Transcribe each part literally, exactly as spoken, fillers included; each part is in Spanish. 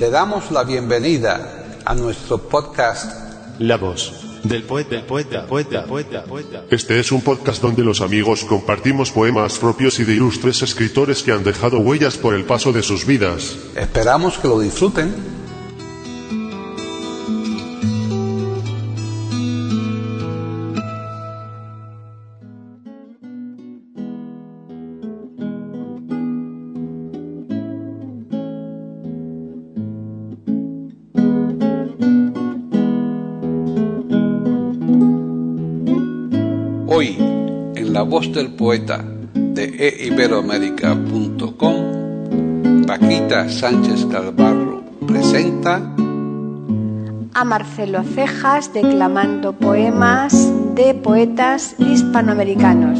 Le damos la bienvenida a nuestro podcast La voz del poeta, poeta, poeta, poeta, poeta. Este es un podcast donde los amigos compartimos poemas propios y de ilustres escritores que han dejado huellas por el paso de sus vidas. Esperamos que lo disfruten. Hoy, en La Voz del Poeta de e iberoamérica punto com, Paquita Sánchez Galvarro presenta a Marcelo Cejas declamando poemas de poetas hispanoamericanos.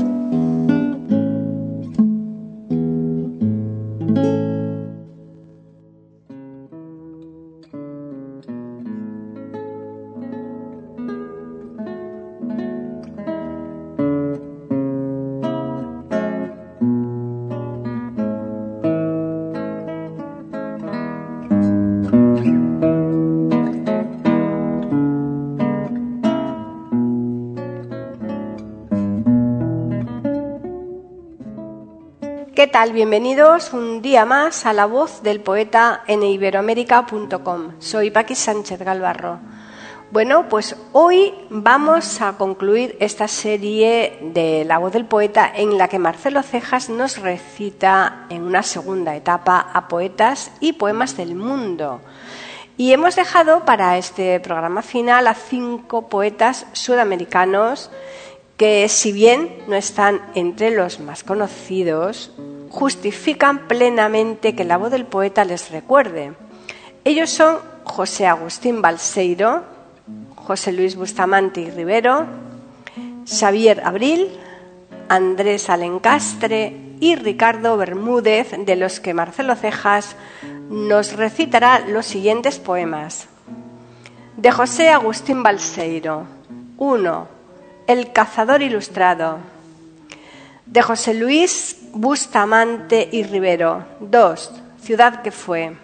¿Qué tal? Bienvenidos un día más a La Voz del Poeta en e iberoamérica punto com. Soy Paqui Sánchez Galvarro. Bueno, pues hoy vamos a concluir esta serie de La Voz del Poeta en la que Marcelo Cejas nos recita en una segunda etapa a poetas y poemas del mundo. Y hemos dejado para este programa final a cinco poetas sudamericanos que, si bien no están entre los más conocidos, justifican plenamente que La Voz del Poeta les recuerde. Ellos son José Agustín Balseiro, José Luis Bustamante y Rivero, Xavier Abril, Andrés Alencastre y Ricardo Bermúdez, de los que Marcelo Cejas nos recitará los siguientes poemas. De José Agustín Balseiro, uno. El cazador ilustrado. De José Luis Bustamante y Rivero, dos. Ciudad que fue.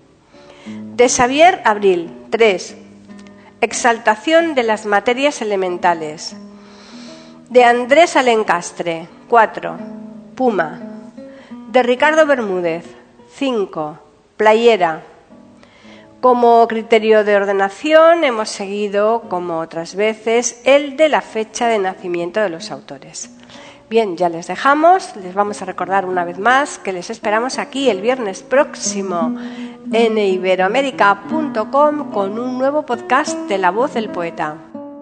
De Xavier Abril, tres. Exaltación de las materias elementales. De Andrés Alencastre, cuatro. Puma. De Ricardo Bermúdez, cinco. Playera. Como criterio de ordenación hemos seguido, como otras veces, el de la fecha de nacimiento de los autores. Bien, ya les dejamos, les vamos a recordar una vez más que les esperamos aquí el viernes próximo en e iberoamérica punto com con un nuevo podcast de La Voz del Poeta.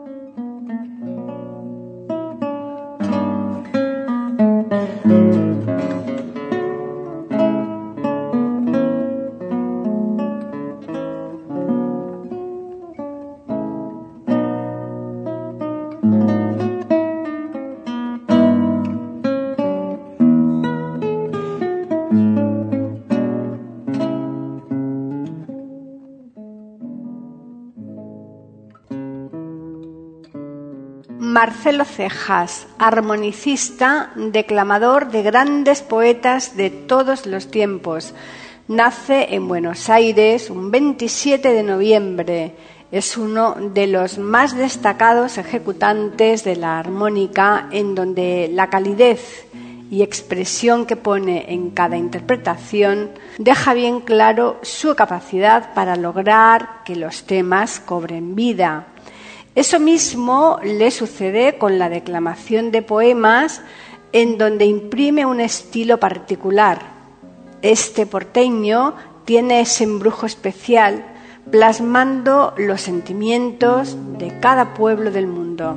Marcelo Cejas, armonicista, declamador de grandes poetas de todos los tiempos. Nace en Buenos Aires un veintisiete de noviembre. Es uno de los más destacados ejecutantes de la armónica, en donde la calidez y expresión que pone en cada interpretación deja bien claro su capacidad para lograr que los temas cobren vida. Eso mismo le sucede con la declamación de poemas, en donde imprime un estilo particular. Este porteño tiene ese embrujo especial, plasmando los sentimientos de cada pueblo del mundo.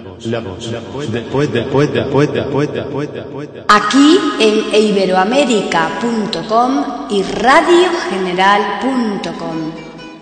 la voz, la voz, la voz del poeta, poeta, poeta, poeta, poeta, poeta. Aquí en iberoamérica punto com y radio general punto com.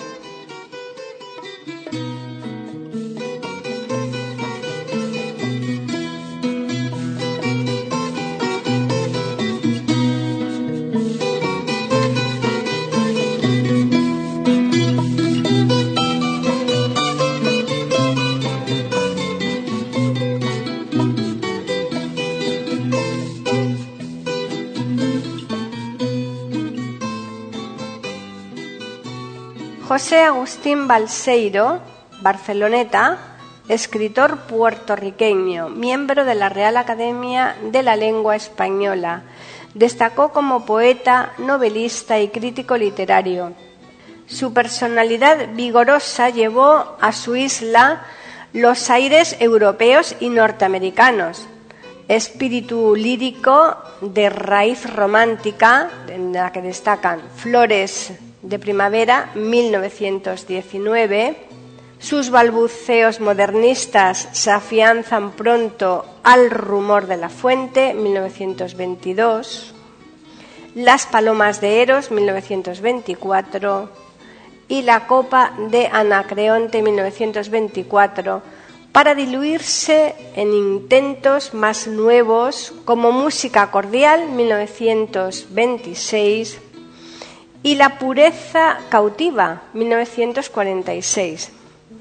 José Agustín Balseiro, barceloneta, escritor puertorriqueño, miembro de la Real Academia de la Lengua Española. Destacó como poeta, novelista y crítico literario. Su personalidad vigorosa llevó a su isla los aires europeos y norteamericanos. Espíritu lírico de raíz romántica, en la que destacan Flores de Primavera, mil novecientos diecinueve. Sus balbuceos modernistas se afianzan pronto al rumor de la fuente, mil novecientos veintidós. Las palomas de Eros, mil novecientos veinticuatro. Y La copa de Anacreonte, mil novecientos veinticuatro, para diluirse en intentos más nuevos como Música cordial, mil novecientos veintiséis, y La pureza cautiva, mil novecientos cuarenta y seis.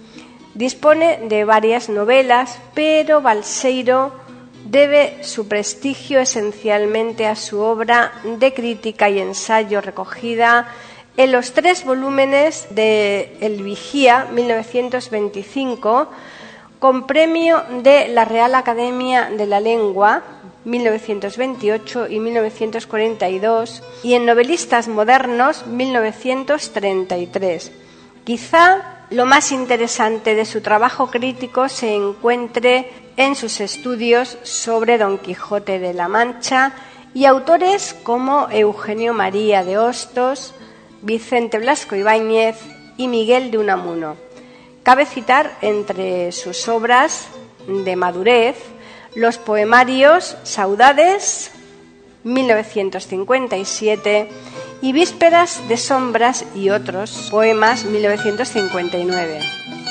Dispone de varias novelas, pero Balseiro debe su prestigio esencialmente a su obra de crítica y ensayo recogida en los tres volúmenes de El Vigía, mil novecientos veinticinco, con premio de la Real Academia de la Lengua, mil novecientos veintiocho y mil novecientos cuarenta y dos, y en Novelistas modernos, mil novecientos treinta y tres. Quizá lo más interesante de su trabajo crítico se encuentre en sus estudios sobre Don Quijote de la Mancha y autores como Eugenio María de Hostos, Vicente Blasco Ibáñez y Miguel de Unamuno. Cabe citar entre sus obras de madurez los poemarios Saudades, mil novecientos cincuenta y siete, y Vísperas de sombras y otros poemas, mil novecientos cincuenta y nueve.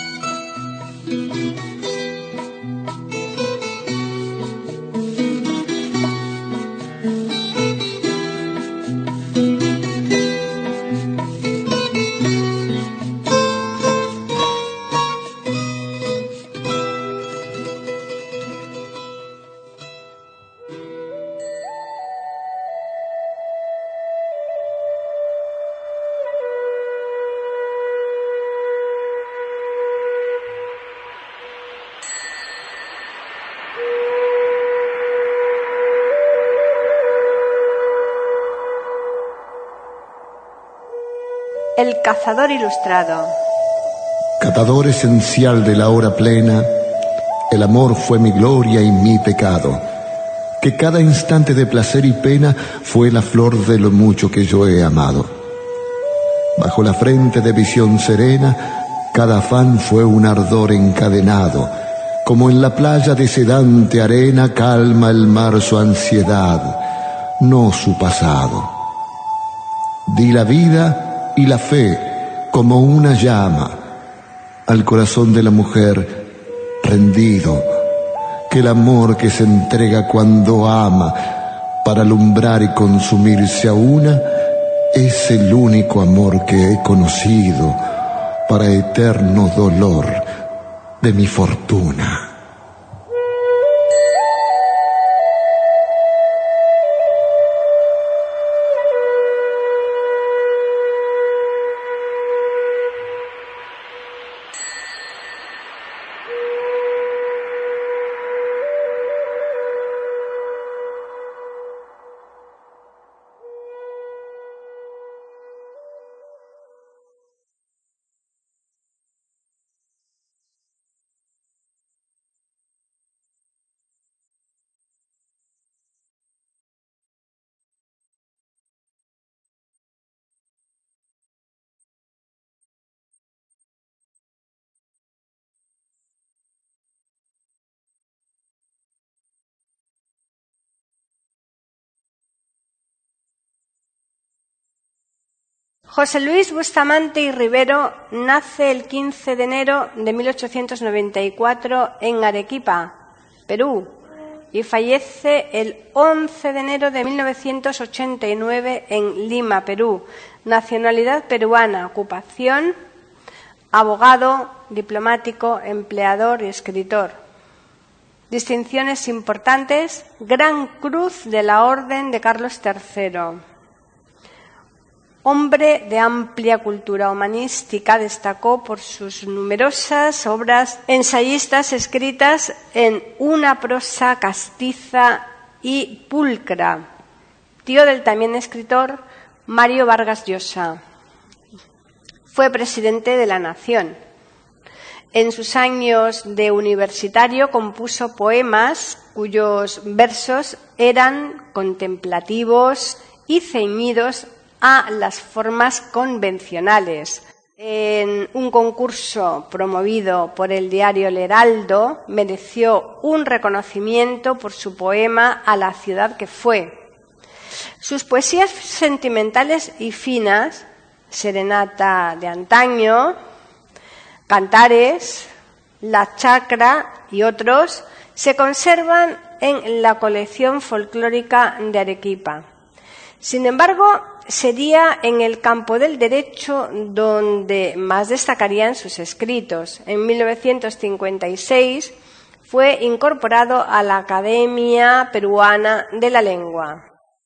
El cazador ilustrado. Catador esencial de la hora plena, el amor fue mi gloria y mi pecado, que cada instante de placer y pena fue la flor de lo mucho que yo he amado. Bajo la frente de visión serena, cada afán fue un ardor encadenado, como en la playa de sedante arena calma el mar su ansiedad, no su pasado. Di la vida y la fe como una llama al corazón de la mujer rendido, que el amor que se entrega cuando ama para alumbrar y consumirse a una es el único amor que he conocido para eterno dolor de mi fortuna. José Luis Bustamante y Rivero nace el quince de enero de mil ochocientos noventa y cuatro en Arequipa, Perú, y fallece el once de enero de mil novecientos ochenta y nueve en Lima, Perú. Nacionalidad peruana, ocupación, abogado, diplomático, empleador y escritor. Distinciones importantes: Gran Cruz de la Orden de Carlos tercero. Hombre de amplia cultura humanística, destacó por sus numerosas obras ensayistas escritas en una prosa castiza y pulcra. Tío del también escritor Mario Vargas Llosa. Fue presidente de la Nación. En sus años de universitario compuso poemas cuyos versos eran contemplativos y ceñidos a las formas convencionales. En un concurso promovido por el diario El Heraldo, mereció un reconocimiento por su poema A la ciudad que fue. Sus poesías sentimentales y finas, Serenata de antaño, Cantares, La chacra y otros, se conservan en la colección folclórica de Arequipa. Sin embargo, sería en el campo del derecho donde más destacarían sus escritos. En mil novecientos cincuenta y seis fue incorporado a la Academia Peruana de la Lengua.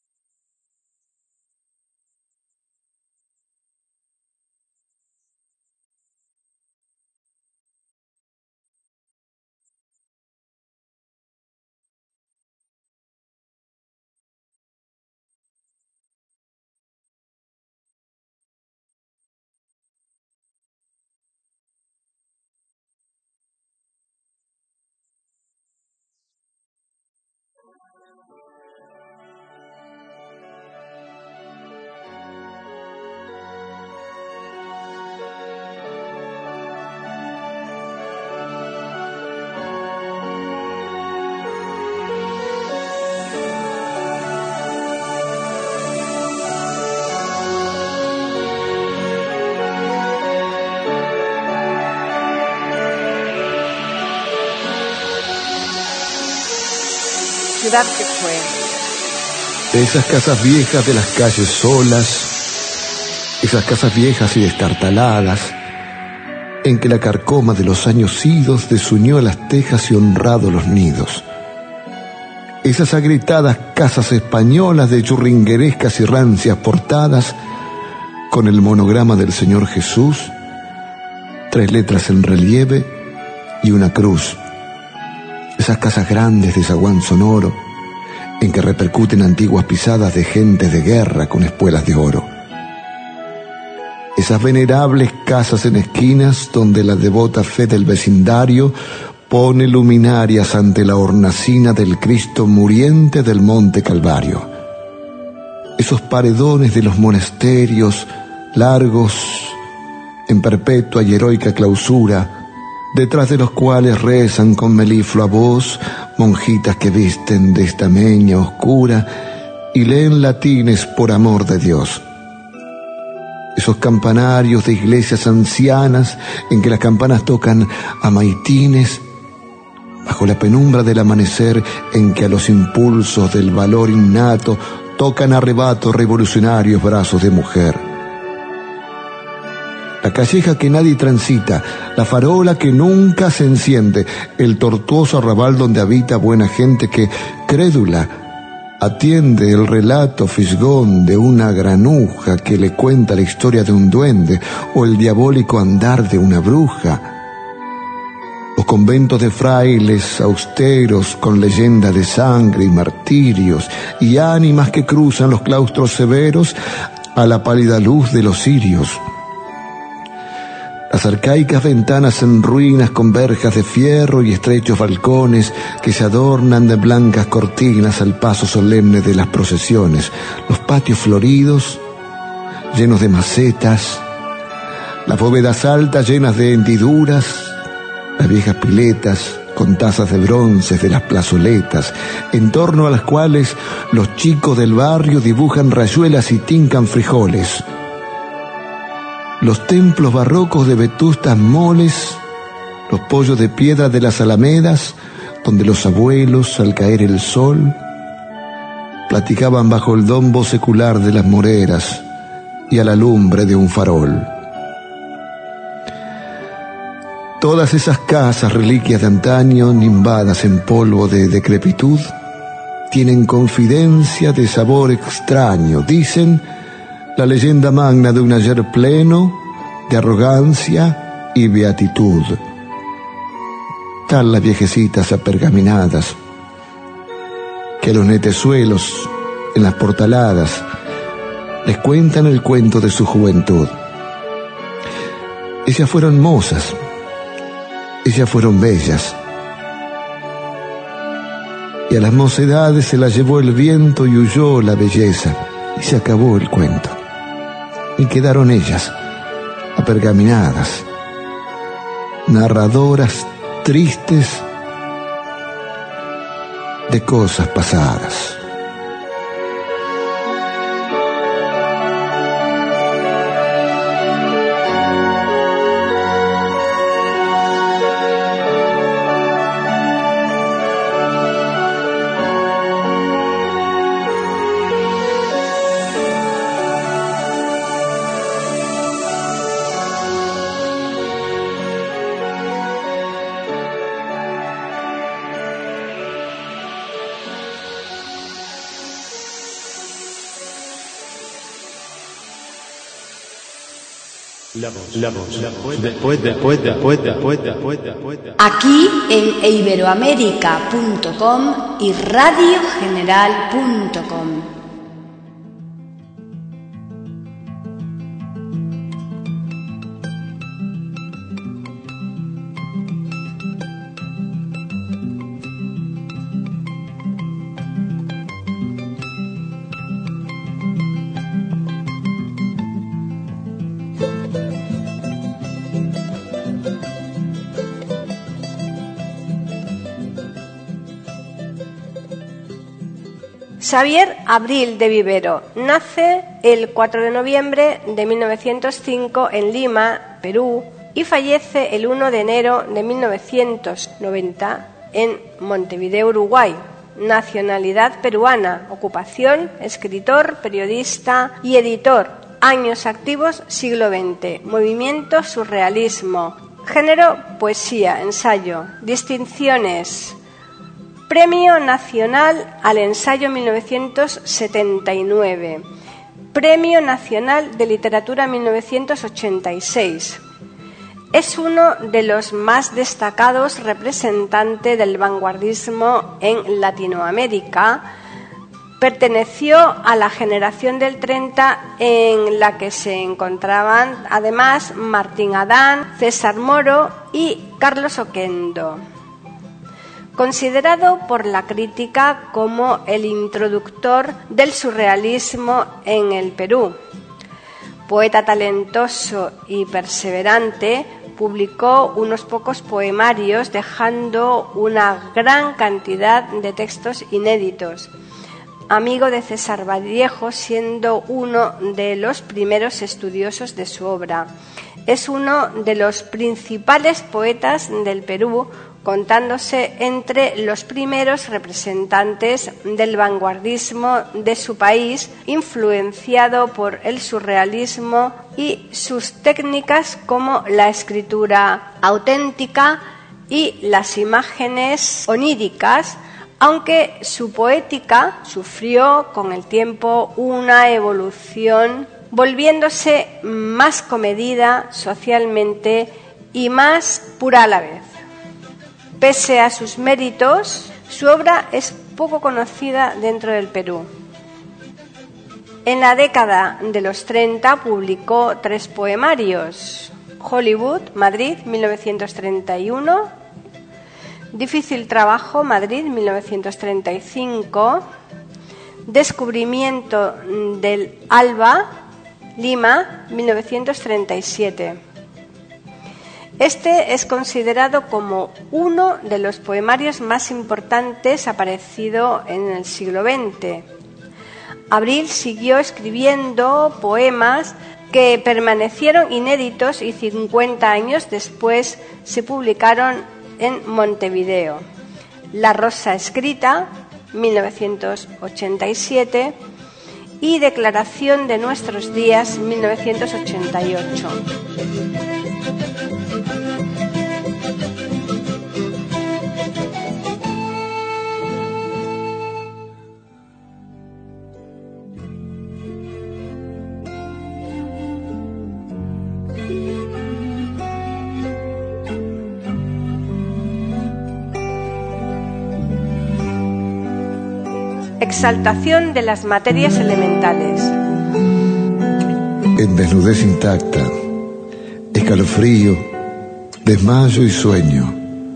Ciudad que fue. De esas casas viejas de las calles solas, esas casas viejas y destartaladas, en que la carcoma de los años idos desunió las tejas y honrado los nidos. Esas agrietadas casas españolas de churringuerescas y rancias portadas, con el monograma del Señor Jesús, tres letras en relieve y una cruz. Esas casas grandes de zaguán sonoro, en que repercuten antiguas pisadas de gentes de guerra con espuelas de oro. Esas venerables casas en esquinas donde la devota fe del vecindario pone luminarias ante la hornacina del Cristo muriente del Monte Calvario. Esos paredones de los monasterios largos en perpetua y heroica clausura, detrás de los cuales rezan con meliflua voz monjitas que visten de estameña oscura y leen latines por amor de Dios. Esos campanarios de iglesias ancianas en que las campanas tocan a maitines, bajo la penumbra del amanecer en que a los impulsos del valor innato tocan a arrebato revolucionarios brazos de mujer. La calleja que nadie transita, la farola que nunca se enciende, el tortuoso arrabal donde habita buena gente que, crédula, atiende el relato fisgón de una granuja que le cuenta la historia de un duende o el diabólico andar de una bruja. Los conventos de frailes austeros con leyenda de sangre y martirios y ánimas que cruzan los claustros severos a la pálida luz de los cirios. Las arcaicas ventanas en ruinas con verjas de fierro y estrechos balcones que se adornan de blancas cortinas al paso solemne de las procesiones. Los patios floridos, llenos de macetas, las bóvedas altas llenas de hendiduras, las viejas piletas con tazas de bronce de las plazoletas, en torno a las cuales los chicos del barrio dibujan rayuelas y tincan frijoles. los templos barrocos de vetustas moles, los pollos de piedra de las alamedas, donde los abuelos, al caer el sol, platicaban bajo el dombo secular de las moreras y a la lumbre de un farol. Todas esas casas, reliquias de antaño, nimbadas en polvo de decrepitud, tienen confidencia de sabor extraño, dicen, la leyenda magna de un ayer pleno de arrogancia y beatitud. Tal las viejecitas apergaminadas, que los netezuelos en las portaladas les cuentan el cuento de su juventud. Ellas fueron mozas, ellas fueron bellas, y a las mocedades se las llevó el viento y huyó la belleza, y se acabó el cuento. Y quedaron ellas, apergaminadas, narradoras tristes de cosas pasadas. La voz, la voz, la voz, después, después, después, después, después, después. Aquí en iberoamerica punto com y radio general punto com. Xavier Abril de Vivero nace el cuatro de noviembre de mil novecientos cinco en Lima, Perú, y fallece el uno de enero de mil novecientos noventa en Montevideo, Uruguay. Nacionalidad peruana, ocupación, escritor, periodista y editor. Años activos, siglo veinte. Movimiento surrealismo. Género, poesía, ensayo. Distinciones. Premio Nacional al Ensayo mil novecientos setenta y nueve. Premio Nacional de Literatura mil novecientos ochenta y seis. Es uno de los más destacados representantes del vanguardismo en Latinoamérica. Perteneció a la generación del treinta en la que se encontraban además Martín Adán, César Moro y Carlos Oquendo. Considerado por la crítica como el introductor del surrealismo en el Perú. Poeta talentoso y perseverante, publicó unos pocos poemarios dejando una gran cantidad de textos inéditos. Amigo de César Vallejo, siendo uno de los primeros estudiosos de su obra. Es uno de los principales poetas del Perú, contándose entre los primeros representantes del vanguardismo de su país, influenciado por el surrealismo y sus técnicas como la escritura auténtica y las imágenes oníricas, aunque su poética sufrió con el tiempo una evolución, volviéndose más comedida socialmente y más pura a la vez. Pese a sus méritos, su obra es poco conocida dentro del Perú. En la década de los treinta publicó tres poemarios: Hollywood, Madrid, mil novecientos treinta y uno, Difícil trabajo, Madrid, mil novecientos treinta y cinco, Descubrimiento del Alba, Lima, mil novecientos treinta y siete. Este es considerado como uno de los poemarios más importantes aparecido en el siglo veinte. Abril siguió escribiendo poemas que permanecieron inéditos y cincuenta años después se publicaron en Montevideo. La Rosa Escrita, mil novecientos ochenta y siete, y Declaración de Nuestros Días, mil novecientos ochenta y ocho. Exaltación de las materias elementales. En desnudez intacta, escalofrío, desmayo y sueño.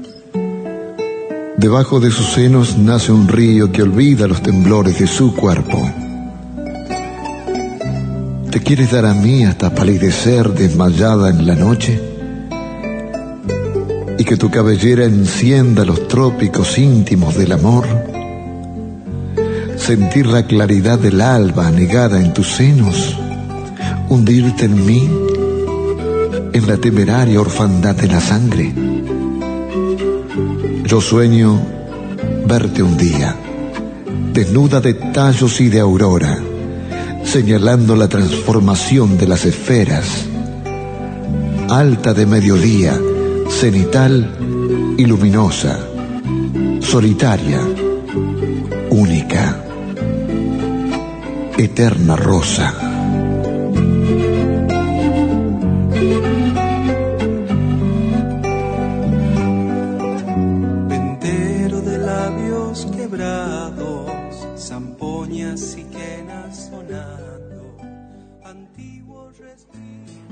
Debajo de sus senos nace un río que olvida los temblores de su cuerpo. ¿Te quieres dar a mí hasta palidecer desmayada en la noche? Y que tu cabellera encienda los trópicos íntimos del amor. Sentir la claridad del alba anegada en tus senos, hundirte en mí, en la temeraria orfandad de la sangre. Yo sueño verte un día, desnuda de tallos y de aurora, señalando la transformación de las esferas, alta de mediodía, cenital y luminosa, solitaria, única, eterna rosa. Ventero de labios quebrados, zampoñas y quenas sonando, antiguo respiro.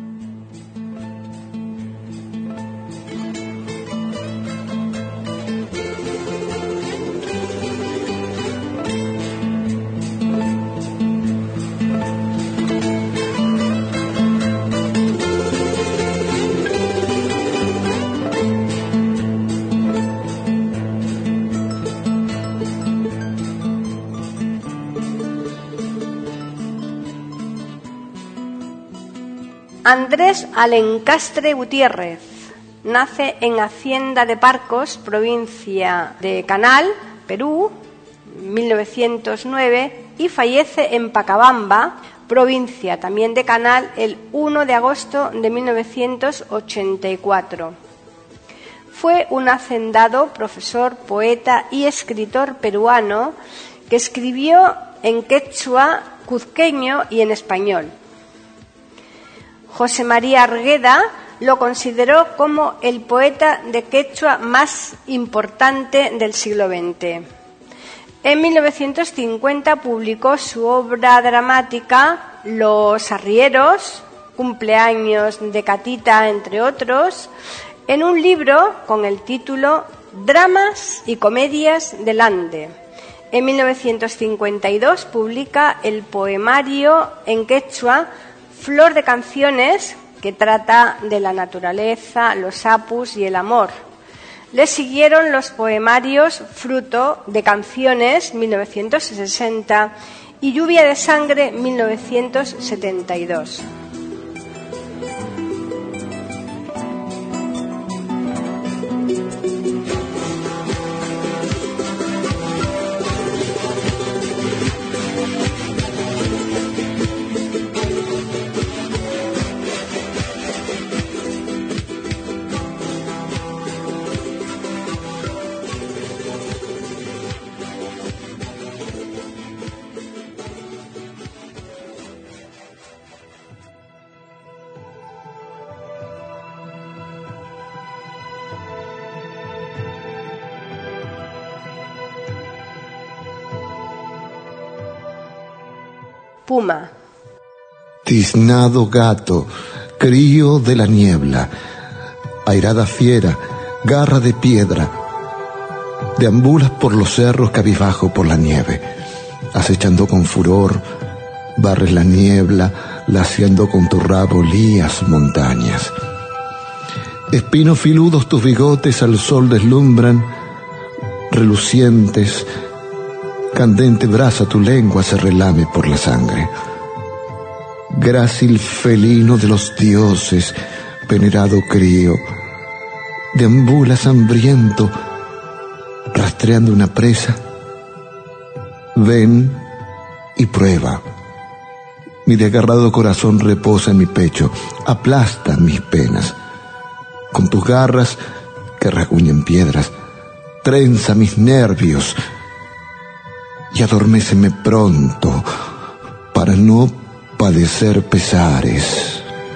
Andrés Alencastre Gutiérrez nace en Hacienda de Parcos, provincia de Canal, Perú, mil novecientos nueve, y fallece en Pacabamba, provincia también de Canal, el primero de agosto de mil novecientos ochenta y cuatro. Fue un hacendado, profesor, poeta y escritor peruano que escribió en quechua, cuzqueño y en español. José María Argueda lo consideró como el poeta de quechua más importante del siglo veinte. En mil novecientos cincuenta publicó su obra dramática Los Arrieros, Cumpleaños de Catita, entre otros, en un libro con el título Dramas y Comedias del Ande. En mil novecientos cincuenta y dos publica el poemario en quechua Flor de Canciones, que trata de la naturaleza, los apus y el amor. Le siguieron los poemarios Fruto de Canciones, mil novecientos sesenta, y Lluvia de Sangre, mil novecientos setenta y dos. Puma. Tiznado gato, crío de la niebla, airada fiera, garra de piedra, deambulas por los cerros cabizbajo por la nieve, acechando con furor, barres la niebla, laciando con tu rabo lías montañas. Espinos filudos tus bigotes al sol deslumbran, relucientes, candente brasa tu lengua se relame por la sangre. grácil felino de los dioses, venerado crío, deambulas hambriento, rastreando una presa. Ven y prueba. Mi desgarrado corazón reposa en mi pecho, aplasta mis penas. Con tus garras que rasguñen piedras, trenza mis nervios y adorméceme pronto para no padecer pesares.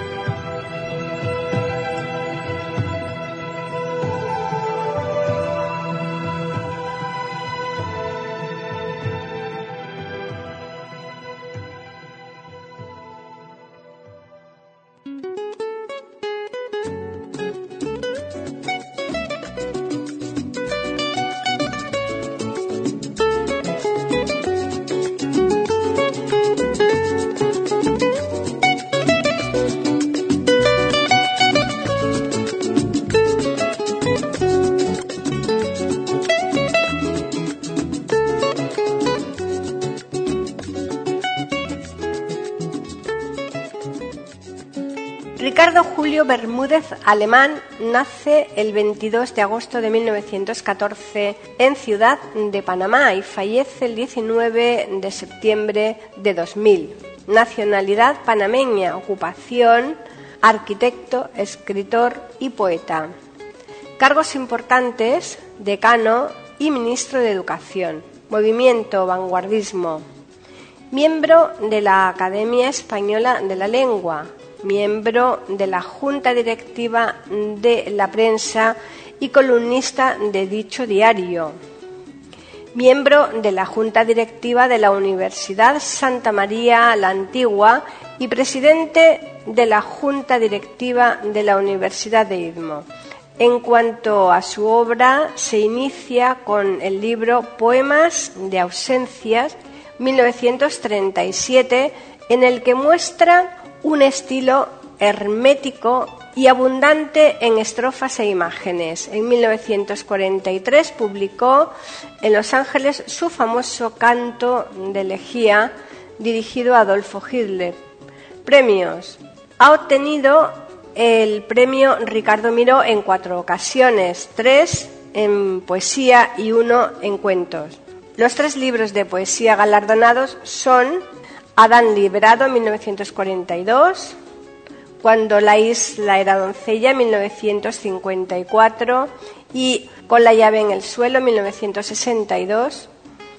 Ricardo Julio Bermúdez Alemán nace el veintidós de agosto de mil novecientos catorce en Ciudad de Panamá y fallece el diecinueve de septiembre de dos mil. Nacionalidad panameña, ocupación, arquitecto, escritor y poeta. Cargos importantes, decano y ministro de Educación. Movimiento vanguardismo. Miembro de la Academia Española de la Lengua. Miembro de la Junta Directiva de la Prensa y columnista de dicho diario. Miembro de la Junta Directiva de la Universidad Santa María la Antigua y presidente de la Junta Directiva de la Universidad de Istmo. En cuanto a su obra, se inicia con el libro Poemas de ausencias, mil novecientos treinta y siete, en el que muestra un estilo hermético y abundante en estrofas e imágenes. En mil novecientos cuarenta y tres publicó en Los Ángeles su famoso canto de elegía dirigido a Adolfo Hitler. Premios. Ha obtenido el premio Ricardo Miró en cuatro ocasiones, tres en poesía y uno en cuentos. Los tres libros de poesía galardonados son Adán liberado, mil novecientos cuarenta y dos, Cuando la isla era doncella, mil novecientos cincuenta y cuatro, y Con la llave en el suelo, mil novecientos sesenta y dos.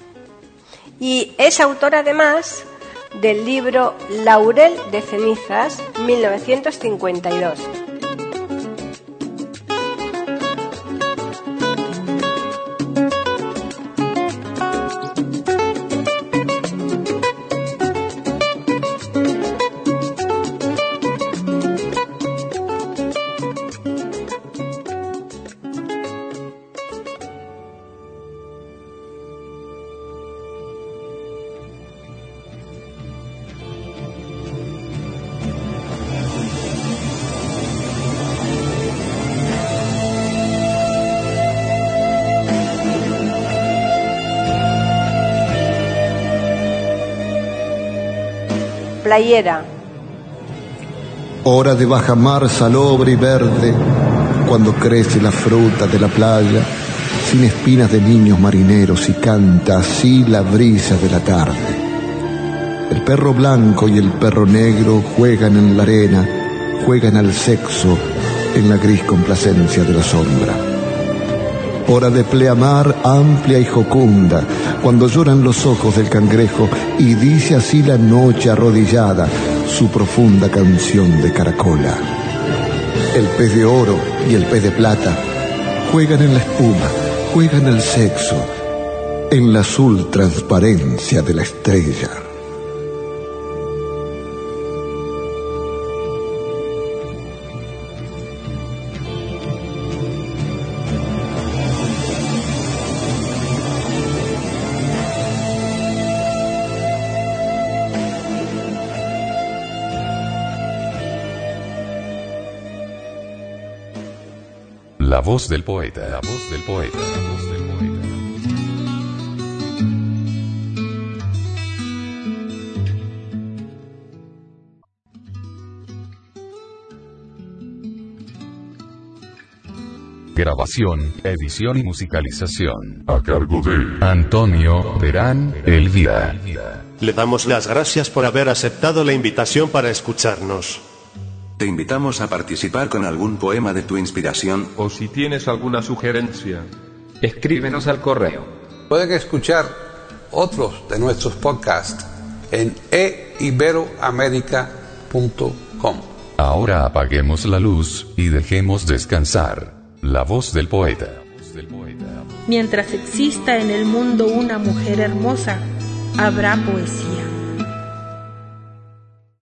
Y es autor además del libro Laurel de cenizas, mil novecientos cincuenta y dos. Playera. Hora de bajamar salobre y verde, cuando crece la fruta de la playa, sin espinas de niños marineros, y canta así la brisa de la tarde. El perro blanco y el perro negro juegan en la arena, juegan al sexo en la gris complacencia de la sombra. Hora de pleamar amplia y jocunda, cuando lloran los ojos del cangrejo y dice así la noche arrodillada su profunda canción de caracola. El pez de oro y el pez de plata juegan en la espuma, juegan el sexo, en la azul transparencia de la estrella. La voz del poeta, la voz del poeta, la voz del poeta. Grabación, edición y musicalización. A cargo de Antonio Verán Elvira. Le damos las gracias por haber aceptado la invitación para escucharnos. Te invitamos a participar con algún poema de tu inspiración. O si tienes alguna sugerencia, escríbenos al correo. Pueden escuchar otros de nuestros podcasts en e iberoamerica punto com. Ahora apaguemos la luz y dejemos descansar la voz del poeta. Mientras exista en el mundo una mujer hermosa, habrá poesía.